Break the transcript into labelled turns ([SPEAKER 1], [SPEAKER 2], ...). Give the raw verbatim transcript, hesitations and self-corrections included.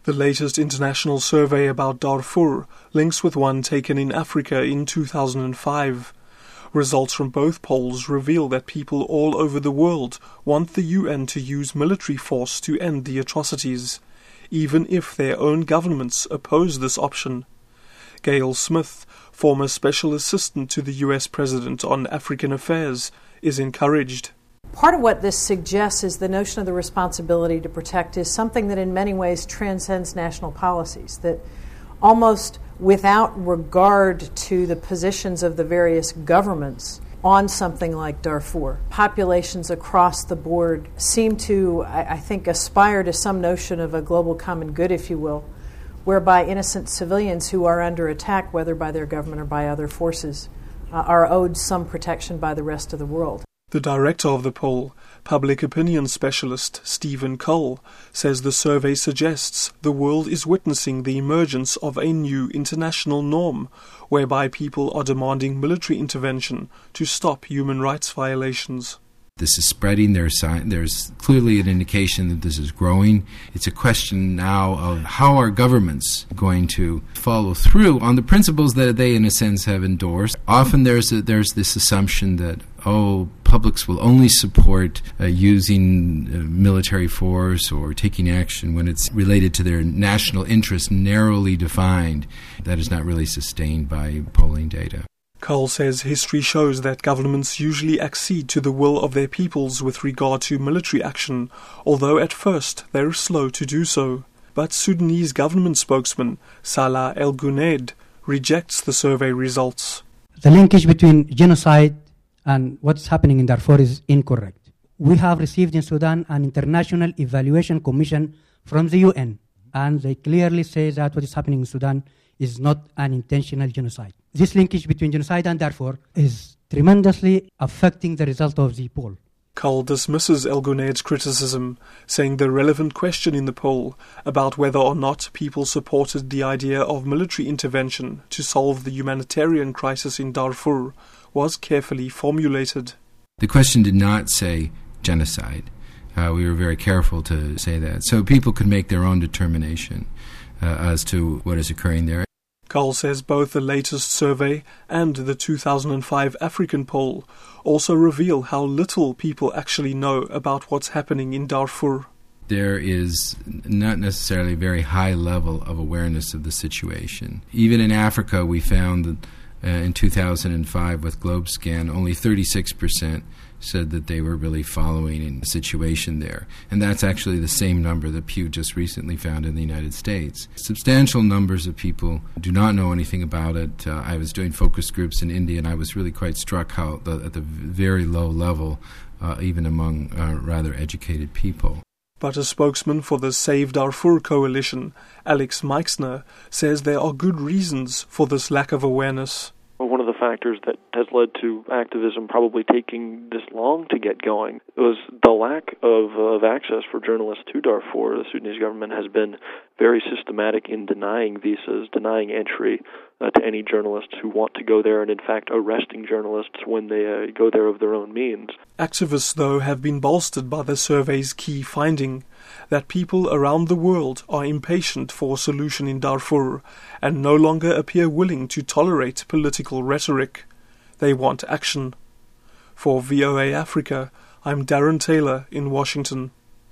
[SPEAKER 1] The latest international survey about Darfur links with one taken in Africa in two thousand five. Results from both polls reveal that people all over the world want the U N to use military force to end the atrocities, even if their own governments oppose this option. Gail Smith, former special assistant to the U S President on African Affairs, is encouraged.
[SPEAKER 2] Part of what this suggests is the notion of the responsibility to protect is something that in many ways transcends national policies, that almost without regard to the positions of the various governments on something like Darfur, populations across the board seem to, I, I think, aspire to some notion of a global common good, if you will, whereby innocent civilians who are under attack, whether by their government or by other forces, uh, are owed some protection by the rest of the world.
[SPEAKER 1] The director of the poll, public opinion specialist Stephen Cull, says the survey suggests the world is witnessing the emergence of a new international norm whereby people are demanding military intervention to stop human rights violations.
[SPEAKER 3] This is spreading. There's, there's clearly an indication that this is growing. It's a question now of how are governments going to follow through on the principles that they, in a sense, have endorsed. Often there's a, there's this assumption that, oh, publics will only support uh, using uh, military force or taking action when it's related to their national interest, narrowly defined. That is not really sustained by polling data.
[SPEAKER 1] Cull says history shows that governments usually accede to the will of their peoples with regard to military action, although at first they are slow to do so. But Sudanese government spokesman Salah El Gunaid rejects the survey results.
[SPEAKER 4] The linkage between genocide and what's happening in Darfur is incorrect. We have received in Sudan an international evaluation commission from the U N, and they clearly say that what is happening in Sudan is not an intentional genocide. This linkage between genocide and Darfur is tremendously affecting the result of the poll.
[SPEAKER 1] Cull dismisses El Gunaid's criticism, saying the relevant question in the poll about whether or not people supported the idea of military intervention to solve the humanitarian crisis in Darfur was carefully formulated.
[SPEAKER 3] The question did not say genocide. Uh, we were very careful to say that, so people could make their own determination uh, as to what is occurring there.
[SPEAKER 1] Cull says both the latest survey and the two thousand five African poll also reveal how little people actually know about what's happening in Darfur.
[SPEAKER 3] There is not necessarily a very high level of awareness of the situation. Even in Africa, we found that uh, in two thousand five with GlobeScan, only thirty-six percent said that they were really following the situation there. And that's actually the same number that Pew just recently found in the United States. Substantial numbers of people do not know anything about it. Uh, I was doing focus groups in India, and I was really quite struck how the, at the very low level, uh, even among uh, rather educated people.
[SPEAKER 1] But a spokesman for the Save Darfur coalition, Alex Meixner, says there are good reasons for this lack of awareness.
[SPEAKER 5] One of the factors that has led to activism probably taking this long to get going was the lack of, uh, of access for journalists to Darfur. The Sudanese government has been very systematic in denying visas, denying entry uh, to any journalists who want to go there, and in fact arresting journalists when they uh, go there of their own means.
[SPEAKER 1] Activists, though, have been bolstered by the survey's key finding that people around the world are impatient for a solution in Darfur and no longer appear willing to tolerate political rhetoric. They want action. For V O A Africa, I'm Darren Taylor in Washington.